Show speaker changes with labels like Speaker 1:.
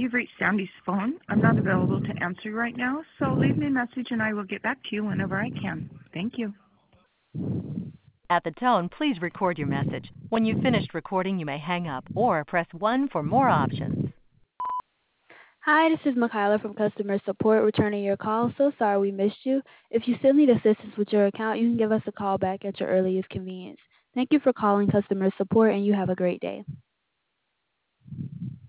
Speaker 1: You've reached Sandy's phone. I'm not available to answer right now, so leave me a message and I will get back to you whenever I can. Thank you.
Speaker 2: At the tone, please record your message. When you've finished recording, you may hang up or press 1 for more options.
Speaker 3: Hi, this is Michaela from customer support returning your call. So sorry we missed you. If you still need assistance with your account, you can give us a call back at your earliest convenience. Thank you for calling customer support and you have a great day.